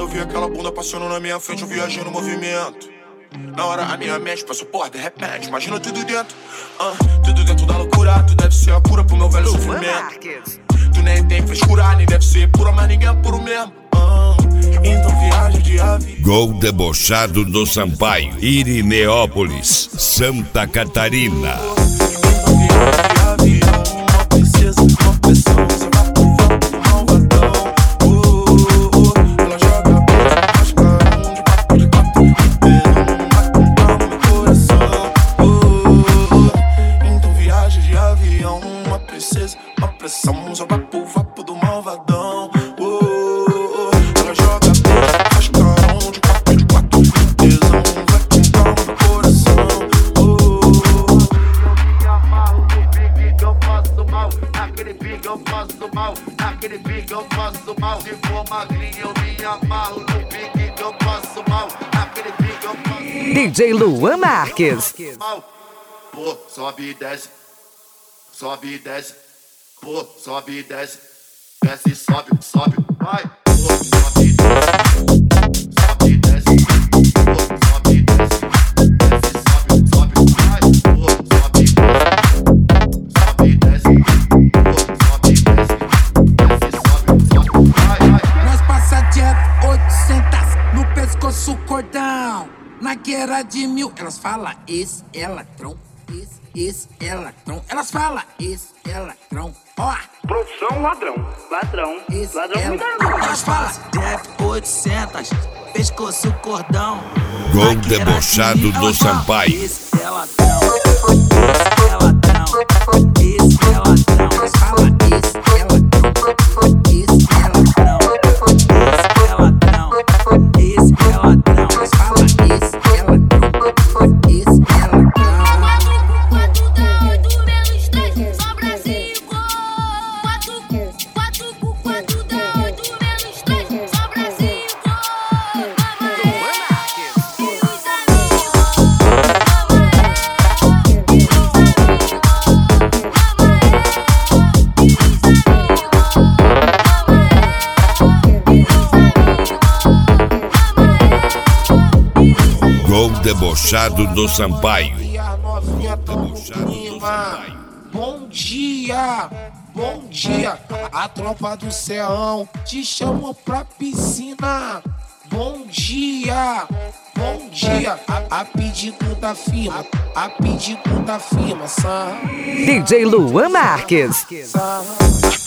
eu vi aquela bunda passando na minha frente, eu viajei no movimento. Na hora a minha mente passou, porra, de repente, imagina tudo dentro. Tudo dentro da loucura, tu deve ser a cura pro meu velho sofrimento. Tu nem tem frescura, nem deve ser pura, mas ninguém é puro mesmo. Então viaja de avião. Gol debochado do Sampaio, Irineópolis, Santa Catarina. Então viaja de avião, uma princesa, uma pressão, você vai pro vento do malvadão. Ela joga beijo, mascarão, de quatro, inteiro, uma no meu coração. Então viaja de avião, uma princesa, uma pressão, você vai pro vapo do malvadão. Ela joga beijo, mascarão, de quatro, tesão, vai com calma no coração. Naquele pique eu faço mal, naquele pique eu faço mal. Se for magrinho eu me amarro, no pique que eu faço mal, naquele pique eu faço mal. DJ Luan Marques. Pô, sobe e desce, sobe e desce, pô, sobe e desce, desce e sobe, sobe, vai. Pô, sobe e desce, sobe e desce, pô, sobe e desce, desce e sobe, sobe, vai. Pô, sobe e desce, sobe e desce, pô, sobe e desce, desce e sobe, sobe, vai, vai. Nós passa direto 800 no pescoço cordão. Na guerra de 1000, elas falam esse é ladrão, esse é ladrão. Elas falam esse é ladrão, ó. Produção ladrão, ladrão, Esse ladrão é muito ladrão. ladrão. Elas falam Def 800, pescoço cordão. Gol debochado do Sampaio. Esse é ladrão, esse é ladrão, esse é ladrão. elas falam esse é ladrão, esse é ladrão. Esse é ladrão, esse é ladrão. Elas falam esse é ladrão, esse é ladrão. 4 dado menos 3, sobra 5. 4 dado menos 3, sobra 5. Gol debochado do Sampaio. E a novinha tão no clima. Bom dia, bom dia. A tropa do Ceão te chamou pra piscina. Bom dia, bom dia. A pedido da firma, a pedido da firma, DJ Luan Marques. Sam.